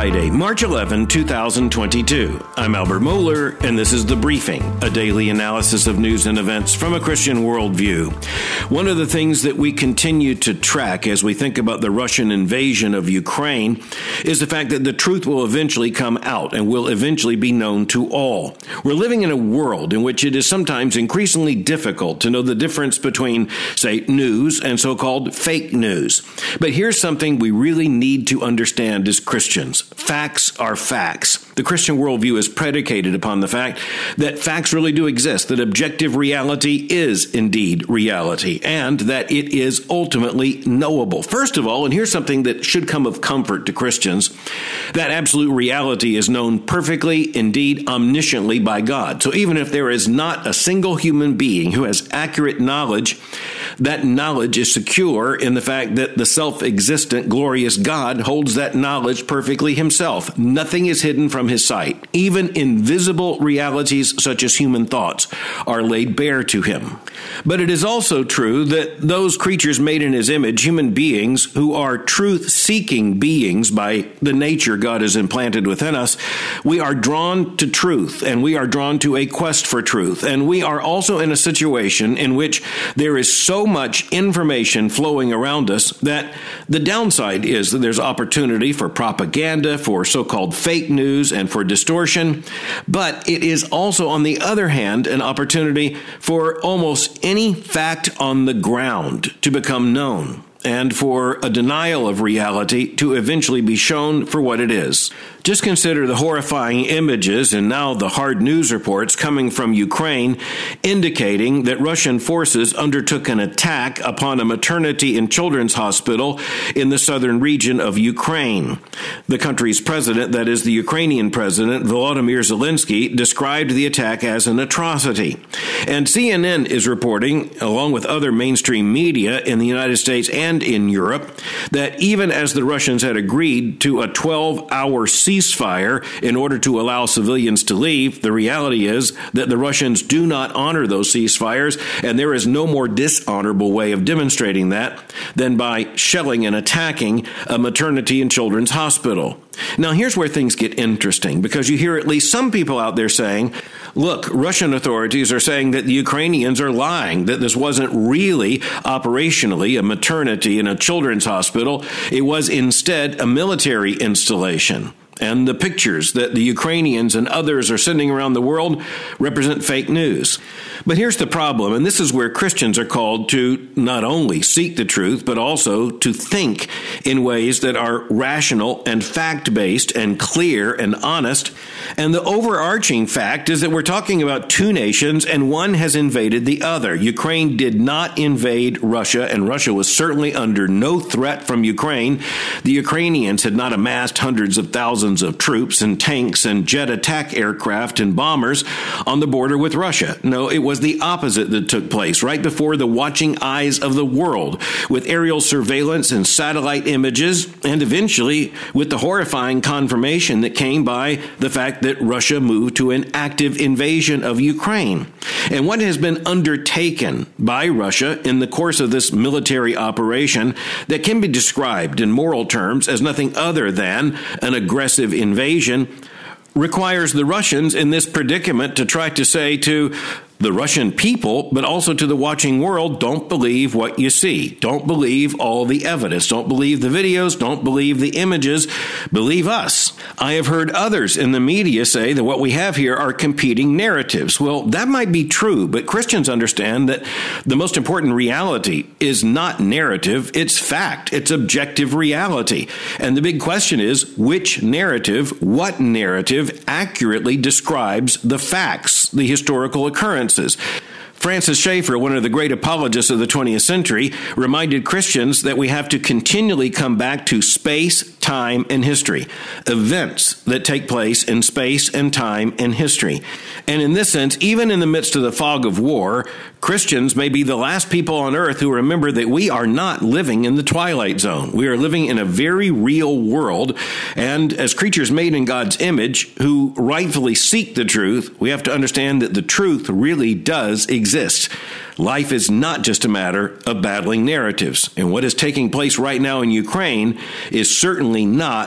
Friday, March 11, 2022. I'm Albert Mohler, and this is The Briefing, a daily analysis of news and events from a Christian worldview. One of the things that we continue to track as we think about the Russian invasion of Ukraine is the fact that the truth will eventually come out and will eventually be known to all. We're living in a world in which it is sometimes increasingly difficult to know the difference between, say, news and so-called fake news. But here's something we really need to understand as Christians. Facts are facts. The Christian worldview is predicated upon the fact that facts really do exist, that objective reality is indeed reality, and that it is ultimately knowable. First of all, and here's something that should come of comfort to Christians, that absolute reality is known perfectly, indeed omnisciently by God. So even if there is not a single human being who has accurate knowledge, that knowledge is secure in the fact that the self-existent, glorious God holds that knowledge perfectly himself. Nothing is hidden from his sight. Even invisible realities such as human thoughts are laid bare to him. But it is also true that those creatures made in his image, human beings who are truth-seeking beings by the nature God has implanted within us, we are drawn to truth and we are drawn to a quest for truth. And we are also in a situation in which there is so much information flowing around us that the downside is that there's opportunity for propaganda, for so-called fake news, and for distortion. But it is also, on the other hand, an opportunity for almost any fact on the ground to become known, and for a denial of reality to eventually be shown for what it is. Just consider the horrifying images and now the hard news reports coming from Ukraine indicating that Russian forces undertook an attack upon a maternity and children's hospital in the southern region of Ukraine. The country's president, that is the Ukrainian president, Volodymyr Zelensky, described the attack as an atrocity. And CNN is reporting, along with other mainstream media in the United States and in Europe, that even as the Russians had agreed to a 12-hour ceasefire in order to allow civilians to leave, the reality is that the Russians do not honor those ceasefires, and there is no more dishonorable way of demonstrating that than by shelling and attacking a maternity and children's hospital. Now, here's where things get interesting, because you hear at least some people out there saying, look, Russian authorities are saying that the Ukrainians are lying, that this wasn't really operationally a maternity and a children's hospital. It was instead a military installation. And the pictures that the Ukrainians and others are sending around the world represent fake news. But here's the problem, and this is where Christians are called to not only seek the truth, but also to think in ways that are rational and fact-based and clear and honest. And the overarching fact is that we're talking about two nations, and one has invaded the other. Ukraine did not invade Russia, and Russia was certainly under no threat from Ukraine. The Ukrainians had not amassed hundreds of thousands of troops and tanks and jet attack aircraft and bombers on the border with Russia. No, it was the opposite that took place right before the watching eyes of the world, with aerial surveillance and satellite images, and eventually with the horrifying confirmation that came by the fact that Russia moved to an active invasion of Ukraine. And what has been undertaken by Russia in the course of this military operation that can be described in moral terms as nothing other than an aggressive invasion requires the Russians in this predicament to try to say to the Russian people, but also to the watching world, don't believe what you see. Don't believe all the evidence. Don't believe the videos. Don't believe the images. Believe us. I have heard others in the media say that what we have here are competing narratives. Well, that might be true, but Christians understand that the most important reality is not narrative, it's fact. It's objective reality. And the big question is, which narrative, what narrative accurately describes the facts, the historical occurrences? Francis Schaeffer, one of the great apologists of the 20th century, reminded Christians that we have to continually come back to space, time, and history. Events that take place in space and time and history. And in this sense, even in the midst of the fog of war, Christians may be the last people on earth who remember that we are not living in the twilight zone. We are living in a very real world, and as creatures made in God's image who rightfully seek the truth, we have to understand that the truth really does exist. Life is not just a matter of battling narratives, and what is taking place right now in Ukraine is certainly not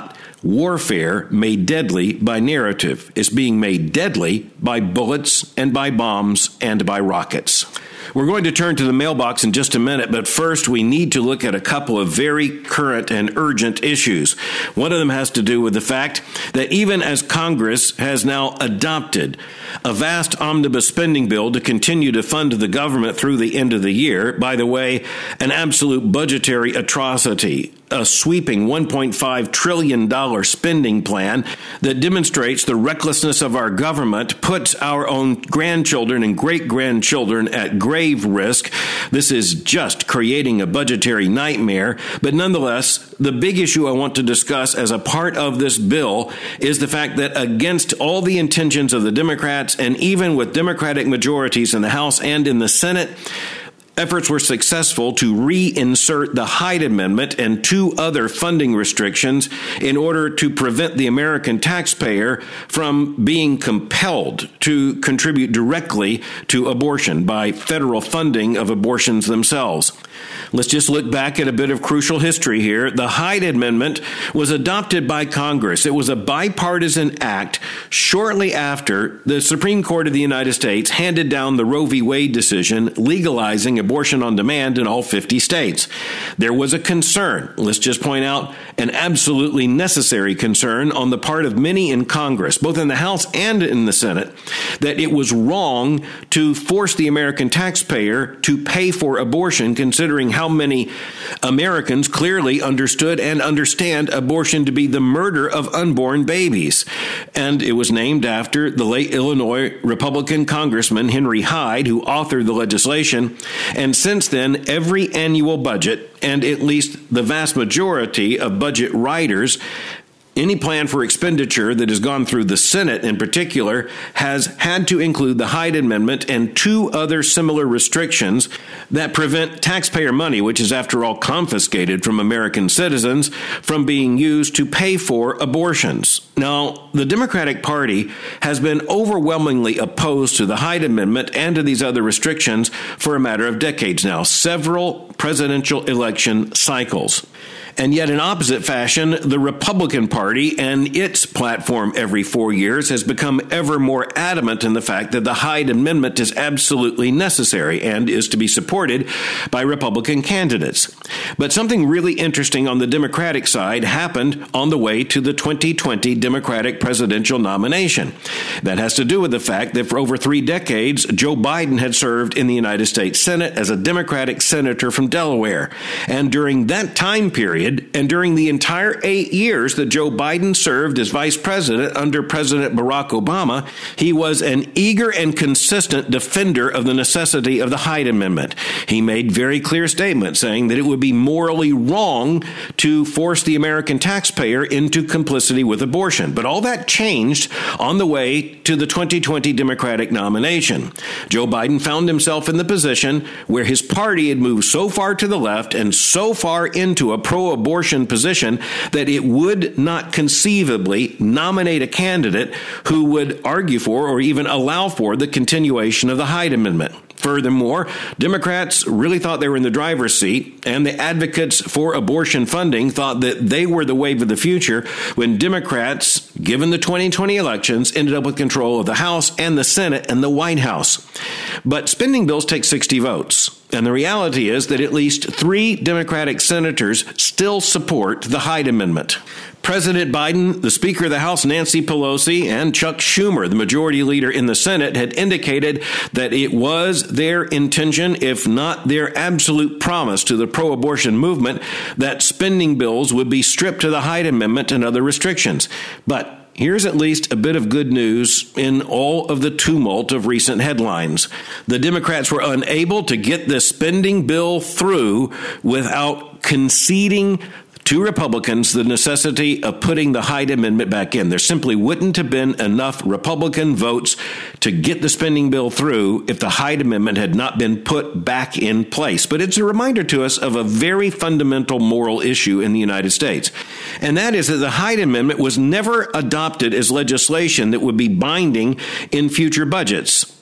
warfare made deadly by narrative. It's being made deadly by bullets and by bombs and by rockets. We're going to turn to the mailbox in just a minute, but first we need to look at a couple of very current and urgent issues. One of them has to do with the fact that even as Congress has now adopted a vast omnibus spending bill to continue to fund the government through the end of the year, by the way, an absolute budgetary atrocity, a sweeping $1.5 trillion spending plan that demonstrates the recklessness of our government, puts our own grandchildren and great-grandchildren at grave risk. This is just creating a budgetary nightmare. But nonetheless, the big issue I want to discuss as a part of this bill is the fact that against all the intentions of the Democrats, and even with Democratic majorities in the House and in the Senate, efforts were successful to reinsert the Hyde Amendment and two other funding restrictions in order to prevent the American taxpayer from being compelled to contribute directly to abortion by federal funding of abortions themselves. Let's just look back at a bit of crucial history here. The Hyde Amendment was adopted by Congress. It was a bipartisan act shortly after the Supreme Court of the United States handed down the Roe v. Wade decision legalizing abortion on demand in all 50 states. There was a concern, let's just point out, an absolutely necessary concern on the part of many in Congress, both in the House and in the Senate, that it was wrong to force the American taxpayer to pay for abortion, considering how many Americans clearly understood and understand abortion to be the murder of unborn babies. And it was named after the late Illinois Republican Congressman Henry Hyde, who authored the legislation. And since then, every annual budget, and at least the vast majority of budget writers, any plan for expenditure that has gone through the Senate in particular has had to include the Hyde Amendment and two other similar restrictions that prevent taxpayer money, which is after all confiscated from American citizens, from being used to pay for abortions. Now, the Democratic Party has been overwhelmingly opposed to the Hyde Amendment and to these other restrictions for a matter of decades now, several presidential election cycles. And yet in opposite fashion, the Republican Party and its platform every 4 years has become ever more adamant in the fact that the Hyde Amendment is absolutely necessary and is to be supported by Republican candidates. But something really interesting on the Democratic side happened on the way to the 2020 Democratic presidential nomination. That has to do with the fact that for over 3 decades, Joe Biden had served in the United States Senate as a Democratic senator from Delaware. And during that time period, and during the entire 8 years that Joe Biden served as vice president under President Barack Obama, he was an eager and consistent defender of the necessity of the Hyde Amendment. He made very clear statements saying that it would be morally wrong to force the American taxpayer into complicity with abortion. But all that changed on the way to the 2020 Democratic nomination. Joe Biden found himself in the position where his party had moved so far to the left and so far into a pro-abortion position that it would not conceivably nominate a candidate who would argue for or even allow for the continuation of the Hyde Amendment. Furthermore, Democrats really thought they were in the driver's seat, and the advocates for abortion funding thought that they were the wave of the future when Democrats, given the 2020 elections, ended up with control of the House and the Senate and the White House. But spending bills take 60 votes. And the reality is that at least 3 Democratic senators still support the Hyde Amendment. President Biden, the Speaker of the House, Nancy Pelosi, and Chuck Schumer, the majority leader in the Senate, had indicated that it was their intention, if not their absolute promise to the pro-abortion movement, that spending bills would be stripped to the Hyde Amendment and other restrictions. But here's at least a bit of good news in all of the tumult of recent headlines. The Democrats were unable to get the spending bill through without conceding to Republicans the necessity of putting the Hyde Amendment back in. There simply wouldn't have been enough Republican votes to get the spending bill through if the Hyde Amendment had not been put back in place. But it's a reminder to us of a very fundamental moral issue in the United States. And that is that the Hyde Amendment was never adopted as legislation that would be binding in future budgets.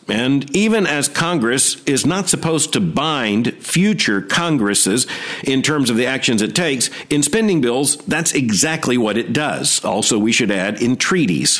And even as Congress is not supposed to bind future Congresses in terms of the actions it takes, in spending bills, that's exactly what it does. Also, we should add, in treaties.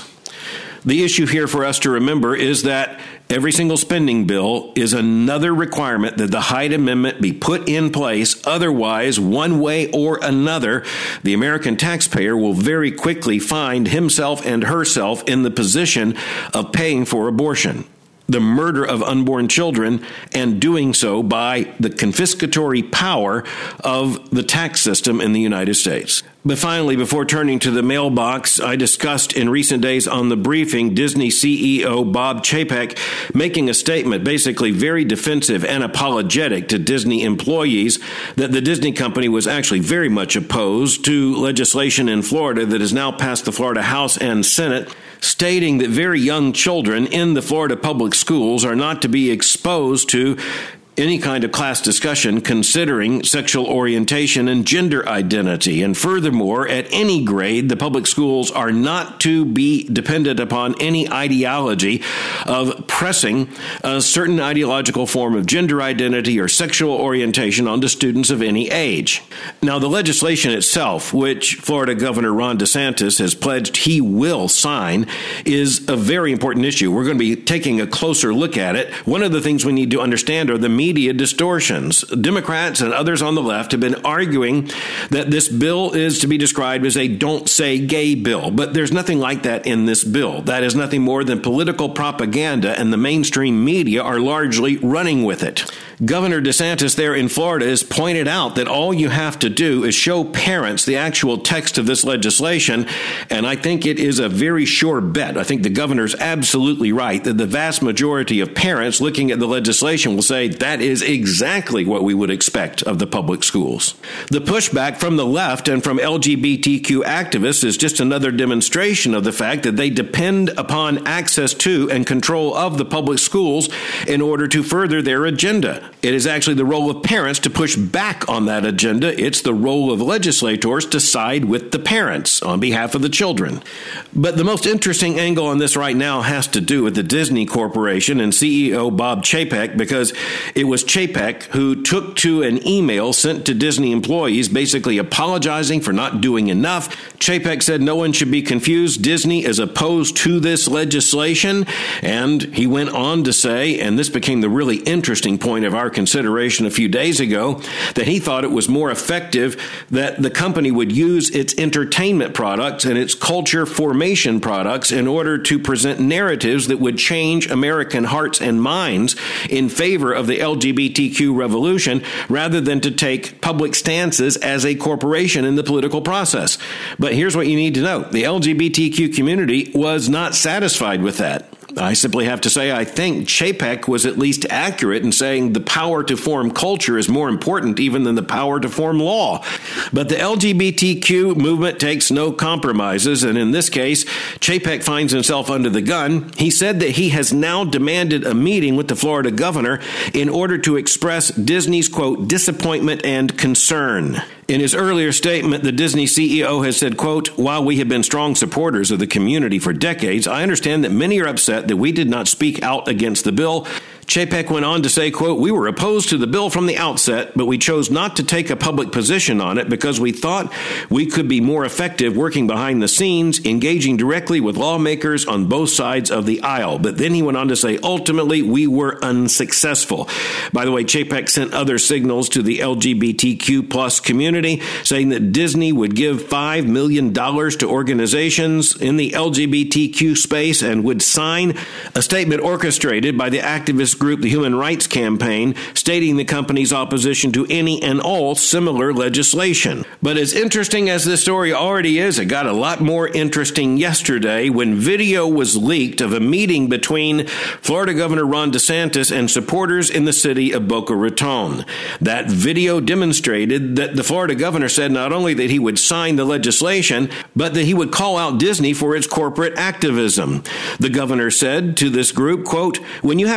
The issue here for us to remember is that every single spending bill is another requirement that the Hyde Amendment be put in place. Otherwise, one way or another, the American taxpayer will very quickly find himself and herself in the position of paying for abortion, the murder of unborn children, and doing so by the confiscatory power of the tax system in the United States. But finally, before turning to the mailbox, I discussed in recent days on The Briefing Disney CEO Bob Chapek making a statement basically very defensive and apologetic to Disney employees that the Disney company was actually very much opposed to legislation in Florida that has now passed the Florida House and Senate, stating that very young children in the Florida public schools are not to be exposed to any kind of class discussion considering sexual orientation and gender identity. And furthermore, at any grade, the public schools are not to be dependent upon any ideology of pressing a certain ideological form of gender identity or sexual orientation onto students of any age. Now, the legislation itself, which Florida Governor Ron DeSantis has pledged he will sign, is a very important issue. We're going to be taking a closer look at it. One of the things we need to understand are the media distortions. Democrats and others on the left have been arguing that this bill is to be described as a don't say gay bill, but there's nothing like that in this bill. That is nothing more than political propaganda, and the mainstream media are largely running with it. Governor DeSantis there in Florida has pointed out that all you have to do is show parents the actual text of this legislation, and I think it is a very sure bet. I think the governor's absolutely right that the vast majority of parents looking at the legislation will say that is exactly what we would expect of the public schools. The pushback from the left and from LGBTQ activists is just another demonstration of the fact that they depend upon access to and control of the public schools in order to further their agenda. It is actually the role of parents to push back on that agenda. It's the role of legislators to side with the parents on behalf of the children. But the most interesting angle on this right now has to do with the Disney Corporation and CEO Bob Chapek, because it was Chapek who took to an email sent to Disney employees basically apologizing for not doing enough. Chapek said no one should be confused. Disney is opposed to this legislation. And he went on to say, and this became the really interesting point of our consideration a few days ago, that he thought it was more effective that the company would use its entertainment products and its culture formation products in order to present narratives that would change American hearts and minds in favor of the LGBTQ revolution, rather than to take public stances as a corporation in the political process. But here's what you need to know. The LGBTQ community was not satisfied with that. I simply have to say I think Chapek was at least accurate in saying the power to form culture is more important even than the power to form law. But the LGBTQ movement takes no compromises, and in this case, Chapek finds himself under the gun. He said that he has now demanded a meeting with the Florida governor in order to express Disney's, quote, disappointment and concern. In his earlier statement, the Disney CEO has said, quote, while we have been strong supporters of the community for decades, I understand that many are upset that we did not speak out against the bill. Chapek went on to say, quote, we were opposed to the bill from the outset, but we chose not to take a public position on it because we thought we could be more effective working behind the scenes, engaging directly with lawmakers on both sides of the aisle. But then he went on to say, ultimately, we were unsuccessful. By the way, Chapek sent other signals to the LGBTQ plus community, saying that Disney would give $5 million to organizations in the LGBTQ space and would sign a statement orchestrated by the activist group, the Human Rights Campaign, stating the company's opposition to any and all similar legislation. But as interesting as this story already is, it got a lot more interesting yesterday when video was leaked of a meeting between Florida Governor Ron DeSantis and supporters in the city of Boca Raton. That video demonstrated that the Florida governor said not only that he would sign the legislation, but that he would call out Disney for its corporate activism. The governor said to this group, quote, when you have companies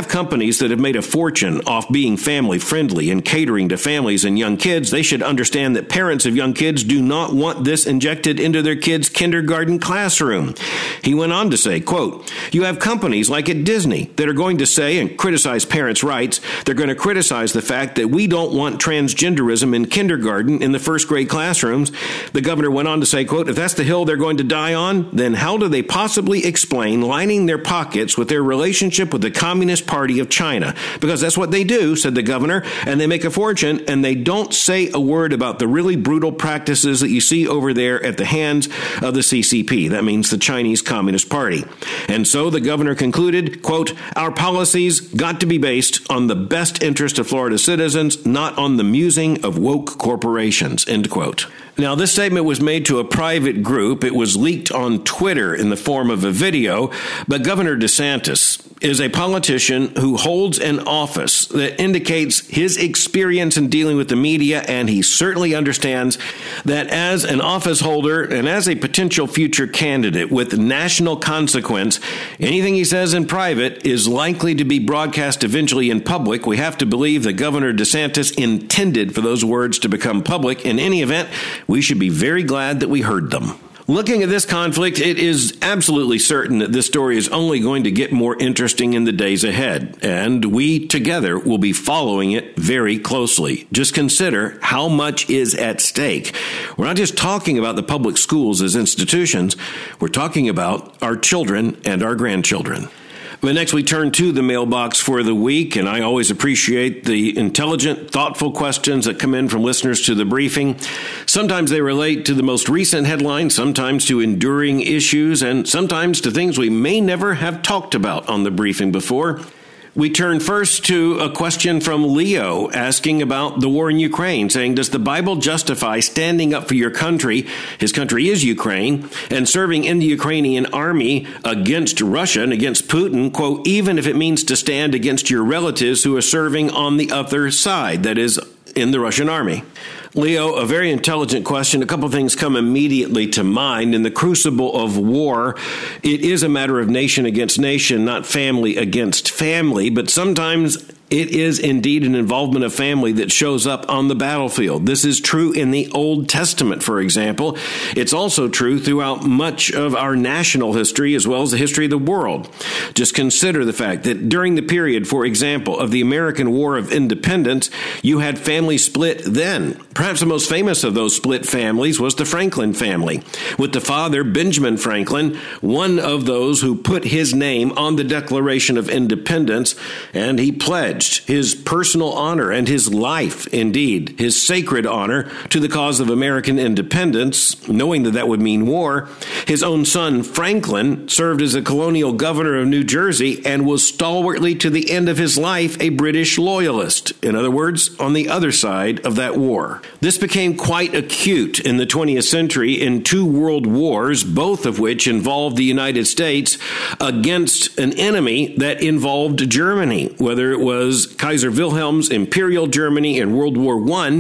companies that have made a fortune off being family-friendly and catering to families and young kids, they should understand that parents of young kids do not want this injected into their kids' kindergarten classroom. He went on to say, quote, "You have companies like at Disney that are going to say and criticize parents' rights. They're going to criticize the fact that we don't want transgenderism in kindergarten in the first grade classrooms." The governor went on to say, quote, "If that's the hill they're going to die on, then how do they possibly explain lining their pockets with their relationship with the Communist Party of China? Because that's what they do," said the governor, "and they make a fortune, and they don't say a word about the really brutal practices that you see over there at the hands of the CCP. That means the Chinese Communist Party." And so the governor concluded, quote, "Our policies got to be based on the best interest of Florida citizens, not on the musing of woke corporations," end quote. Now, this statement was made to a private group. It was leaked on Twitter in the form of a video, but Governor DeSantis is a politician who holds an office that indicates his experience in dealing with the media, and he certainly understands that as an office holder and as a potential future candidate with national consequence, anything he says in private is likely to be broadcast eventually in public. We have to believe that Governor DeSantis intended for those words to become public. In any event, we should be very glad that we heard them. Looking at this conflict, it is absolutely certain that this story is only going to get more interesting in the days ahead, and we together will be following it very closely. Just consider how much is at stake. We're not just talking about the public schools as institutions, we're talking about our children and our grandchildren. But next we turn to the mailbox for the week, and I always appreciate the intelligent, thoughtful questions that come in from listeners to the briefing. Sometimes they relate to the most recent headlines, sometimes to enduring issues, and sometimes to things we may never have talked about on the briefing before. We turn first to a question from Leo asking about the war in Ukraine, saying, "Does the Bible justify standing up for your country?" His country is Ukraine, and serving in the Ukrainian army against Russia and against Putin, quote, "even if it means to stand against your relatives who are serving on the other side," that is, in the Russian army. Leo, a very intelligent question. A couple of things come immediately to mind. In the crucible of war, it is a matter of nation against nation, not family against family, but sometimes it is indeed an involvement of family that shows up on the battlefield. This is true in the Old Testament, for example. It's also true throughout much of our national history as well as the history of the world. Just consider the fact that during the period, for example, of the American War of Independence, you had family split then. Perhaps the most famous of those split families was the Franklin family, with the father, Benjamin Franklin, one of those who put his name on the Declaration of Independence, and he pledged his personal honor and his life, indeed, his sacred honor to the cause of American independence, knowing that that would mean war. His own son, Franklin, served as a colonial governor of New Jersey and was stalwartly to the end of his life a British loyalist. In other words, on the other side of that war. This became quite acute in the 20th century in two world wars, both of which involved the United States against an enemy that involved Germany, whether it was Kaiser Wilhelm's Imperial Germany in World War I,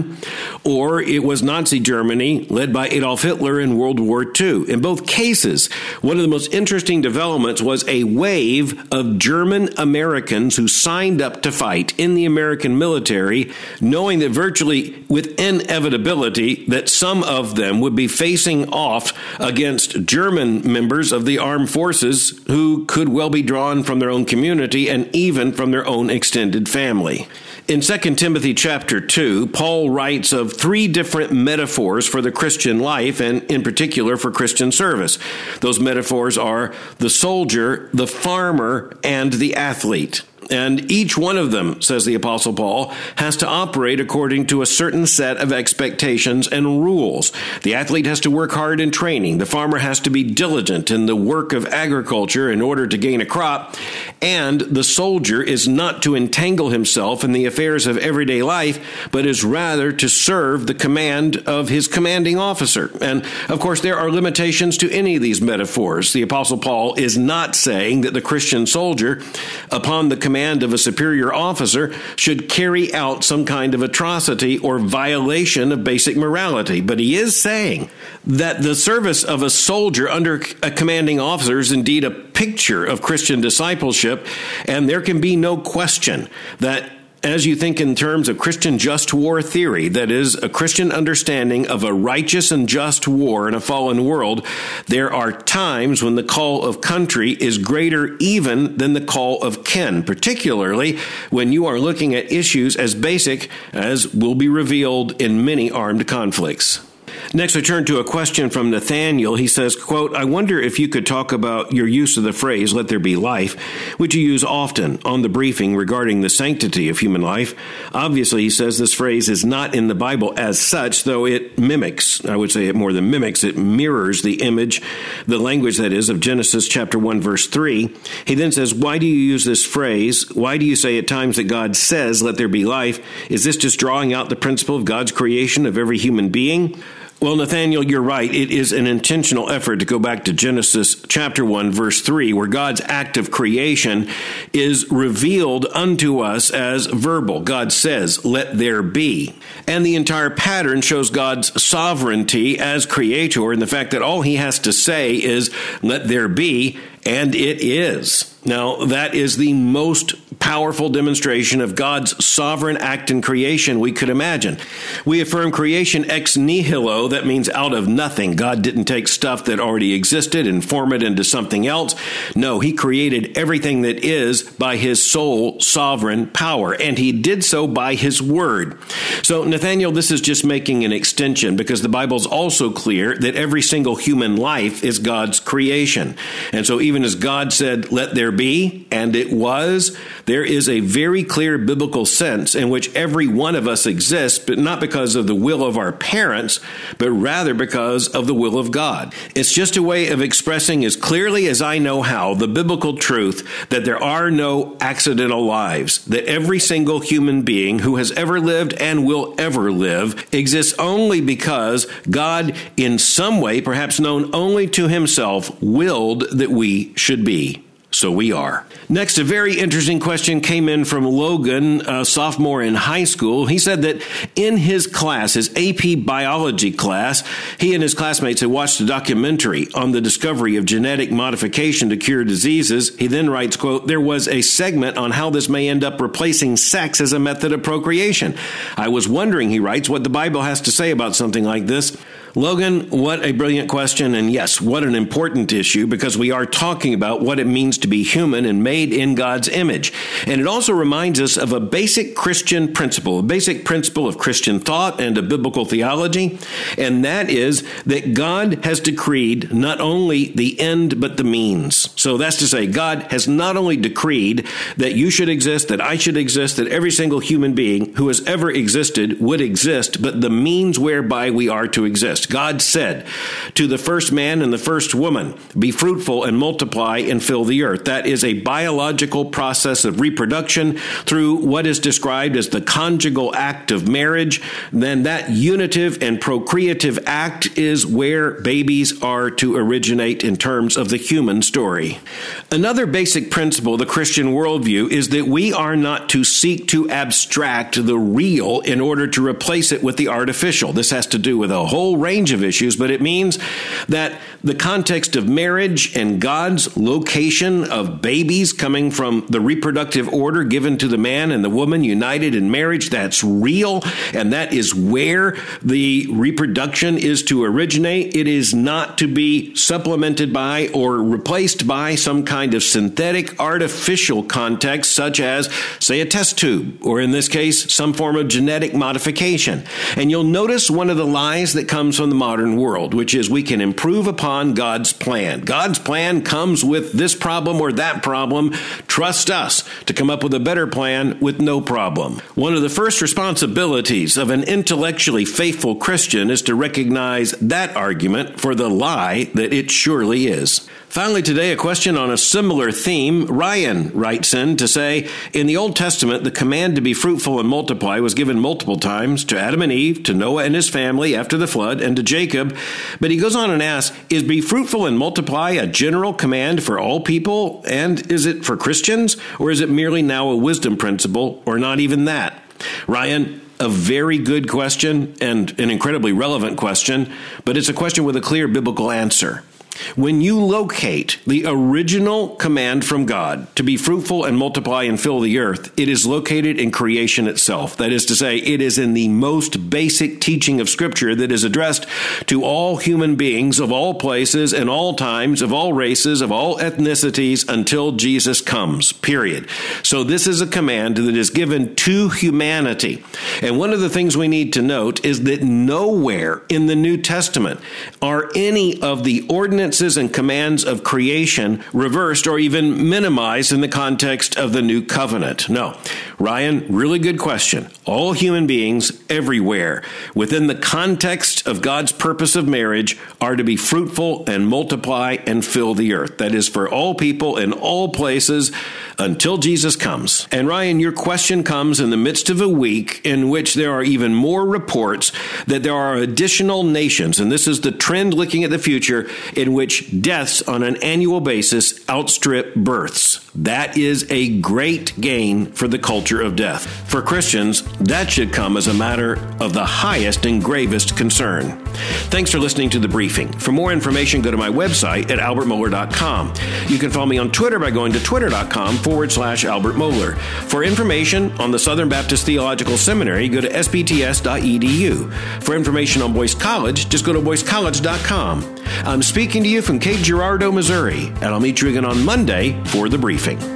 or it was Nazi Germany led by Adolf Hitler in World War II. In both cases, one of the most interesting developments was a wave of German Americans who signed up to fight in the American military, knowing that virtually with inevitability that some of them would be facing off against German members of the armed forces who could well be drawn from their own community and even from their own extended family. In 2 Timothy chapter 2, Paul writes of three different metaphors for the Christian life, and in particular for Christian service. Those metaphors are the soldier, the farmer, and the athlete. And each one of them, says the Apostle Paul, has to operate according to a certain set of expectations and rules. The athlete has to work hard in training. The farmer has to be diligent in the work of agriculture in order to gain a crop. And the soldier is not to entangle himself in the affairs of everyday life, but is rather to serve the command of his commanding officer. And, of course, there are limitations to any of these metaphors. The Apostle Paul is not saying that the Christian soldier, upon the command of a superior officer, should carry out some kind of atrocity or violation of basic morality. But he is saying that the service of a soldier under a commanding officer is indeed a picture of Christian discipleship, and there can be no question that as you think in terms of Christian just war theory, that is, a Christian understanding of a righteous and just war in a fallen world, there are times when the call of country is greater even than the call of kin, particularly when you are looking at issues as basic as will be revealed in many armed conflicts. Next, I turn to a question from Nathaniel. He says, quote, I wonder if you could talk about your use of the phrase, let there be life, which you use often on the briefing regarding the sanctity of human life. Obviously, he says this phrase is not in the Bible as such, though it mimics, I would say it more than mimics, it mirrors the image, the language that is, of Genesis chapter 1, verse 3. He then says, why do you use this phrase? Why do you say at times that God says, let there be life? Is this just drawing out the principle of God's creation of every human being? Well, Nathaniel, you're right. It is an intentional effort to go back to Genesis chapter 1, verse 3, where God's act of creation is revealed unto us as verbal. God says, let there be. And the entire pattern shows God's sovereignty as creator and the fact that all he has to say is, let there be, and it is. Now, that is the most powerful demonstration of God's sovereign act in creation we could imagine. We affirm creation ex nihilo, that means out of nothing. God didn't take stuff that already existed and form it into something else. No, he created everything that is by his sole sovereign power, and he did so by his word. So, Nathaniel, this is just making an extension because the Bible's also clear that every single human life is God's creation. And so even as God said, let there be, and it was, there is a very clear biblical sense in which every one of us exists, but not because of the will of our parents, but rather because of the will of God. It's just a way of expressing as clearly as I know how the biblical truth that there are no accidental lives, that every single human being who has ever lived and will ever live exists only because God, in some way, perhaps known only to himself, willed that we should be. So we are. Next, a very interesting question came in from Logan, a sophomore in high school. He said that in his class, his AP biology class, he and his classmates had watched a documentary on the discovery of genetic modification to cure diseases. He then writes, quote, there was a segment on how this may end up replacing sex as a method of procreation. I was wondering, he writes, what the Bible has to say about something like this. Logan, what a brilliant question, and yes, what an important issue, because we are talking about what it means to be human and made in God's image. And it also reminds us of a basic Christian principle, a basic principle of Christian thought and of biblical theology, and that is that God has decreed not only the end, but the means. So that's to say, God has not only decreed that you should exist, that I should exist, that every single human being who has ever existed would exist, but the means whereby we are to exist. God said to the first man and the first woman, be fruitful and multiply and fill the earth. That is a biological process of reproduction through what is described as the conjugal act of marriage. Then that unitive and procreative act is where babies are to originate in terms of the human story. Another basic principle of the Christian worldview is that we are not to seek to abstract the real in order to replace it with the artificial. This has to do with a whole range of issues, but it means that the context of marriage and God's location of babies coming from the reproductive order given to the man and the woman united in marriage, that's real, and that is where the reproduction is to originate. It is not to be supplemented by or replaced by some kind of synthetic artificial context, such as, say, a test tube, or in this case, some form of genetic modification. And you'll notice one of the lies that comes from the modern world, which is we can improve upon God's plan. God's plan comes with this problem or that problem. Trust us to come up with a better plan with no problem. One of the first responsibilities of an intellectually faithful Christian is to recognize that argument for the lie that it surely is. Finally, today, a question on a similar theme. Ryan writes in to say, in the Old Testament, the command to be fruitful and multiply was given multiple times to Adam and Eve, to Noah and his family after the flood, and to Jacob. But he goes on and asks, is be fruitful and multiply a general command for all people? And is it for Christians? Or is it merely now a wisdom principle, or not even that? Ryan, a very good question and an incredibly relevant question, but it's a question with a clear biblical answer. When you locate the original command from God to be fruitful and multiply and fill the earth, it is located in creation itself. That is to say, it is in the most basic teaching of Scripture that is addressed to all human beings of all places and all times, of all races, of all ethnicities, until Jesus comes, period. So this is a command that is given to humanity. And one of the things we need to note is that nowhere in the New Testament are any of the ordinances and commands of creation reversed or even minimized in the context of the new covenant. No. Ryan, really good question. All human beings everywhere within the context of God's purpose of marriage are to be fruitful and multiply and fill the earth. That is for all people in all places until Jesus comes. And Ryan, your question comes in the midst of a week in which there are even more reports that there are additional nations, and this is the trend looking at the future, in which deaths on an annual basis outstrip births. That is a great gain for the culture of death. For Christians, that should come as a matter of the highest and gravest concern. Thanks for listening to The Briefing. For more information, go to my website at albertmohler.com. You can follow me on Twitter by going to twitter.com/Albert Mohler. For information on the Southern Baptist Theological Seminary, go to sbts.edu. For information on Boyce College, just go to boycecollege.com. I'm speaking to you from Cape Girardeau, Missouri, and I'll meet you again on Monday for The Briefing.